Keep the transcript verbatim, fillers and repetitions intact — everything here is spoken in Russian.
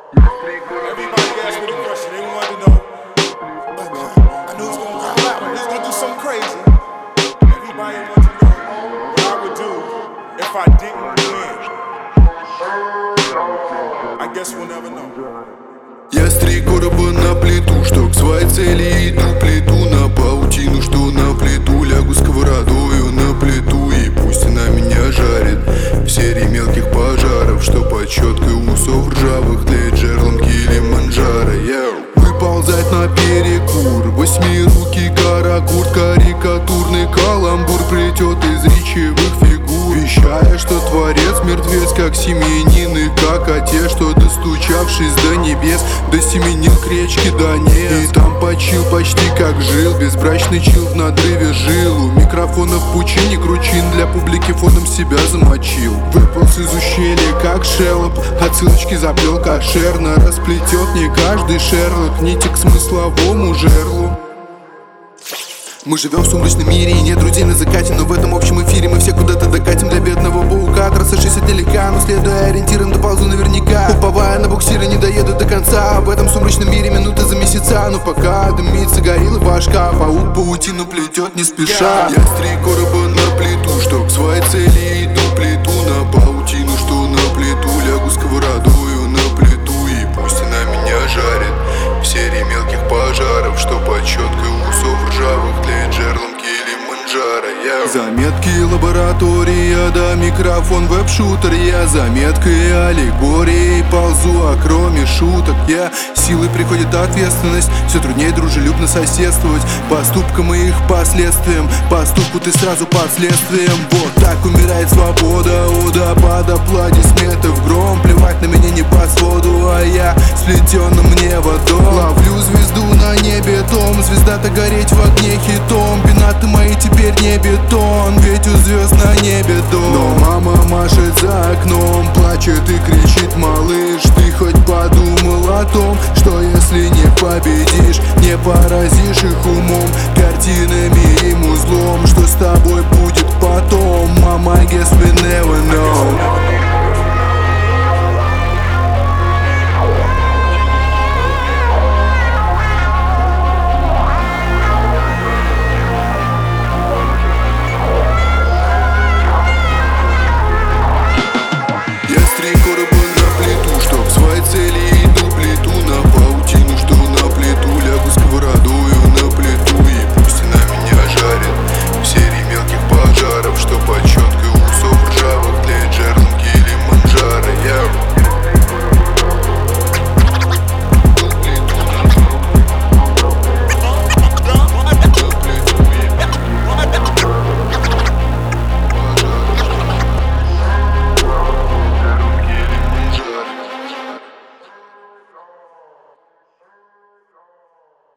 Everybody asked me the question, they wanted to know. I knew it was gonna come out, but it's gonna do something crazy. Everybody wanted to know what I would do if I didn't win. I guess we'll never know. Я с три короба на плиту, что к своей цели иду, плиту на паутину, что на плиту, лягу сковородою на плиту, и пусть она меня жарит в серии мелких пожаров, что под щеткой усов ржавых тлеет жерлом Килиманджаро. Выползать на перекур, восьмирукий каракурт, карикатурный каламбур плетет из речевых фигур, вещая, что творец мертвец, как семенин и как отец, что достучавшись до небес, досеменил к речке Донец. И там почил почти как жил, безбрачный чил в надрыве жил. У микрофона в пучине кручин, для публики фоном себя замочил. Выполз из ущелья как шелоп, отсылочки заплел кошерно, расплетет не каждый Шерлок нити к смысловому жерлу. Мы живем в сумрачном мире и нет друзей на закате, но в этом общем эфире мы все куда-то докатим. Для бедного паука, трасавшись отдалека, но следуя ориентирам, доползу наверняка. Уповая на буксиры, не доеду до конца. В этом сумрачном мире минуты за месяца, но пока дымится горилла башка, паук паутину плетет не спеша. Я с три короба на плиту, что к своей цели иду, плиту на паутину, что на плиту, лягу сковородою на плиту, и пусть она меня жарит в серии мелких пожаров, что под щеткой усов ржавых тлеет жерлом Килиманджаро. Заметки лаборатория, да микрофон веб-шутер. Я заметкой аллегорией ползу, а кроме шуток я силой приходит ответственность. Все труднее дружелюбно соседствовать поступкам и их последствиям. Поступку ты сразу под следствием. Вот так умирает свобода, ода под аплодисментов гром. Плевать на меня не по своду, а я сплетенным неводом. Ловлю звезду на небе том, звезда-то гореть в огне хитом. Пенаты мои теперь не бетон, ведь у звезд на небе дом. Но мама машет за окном, плачет и кричит: малыш, ты хоть подумал о том, что если не победишь, не поразишь их умом, картинами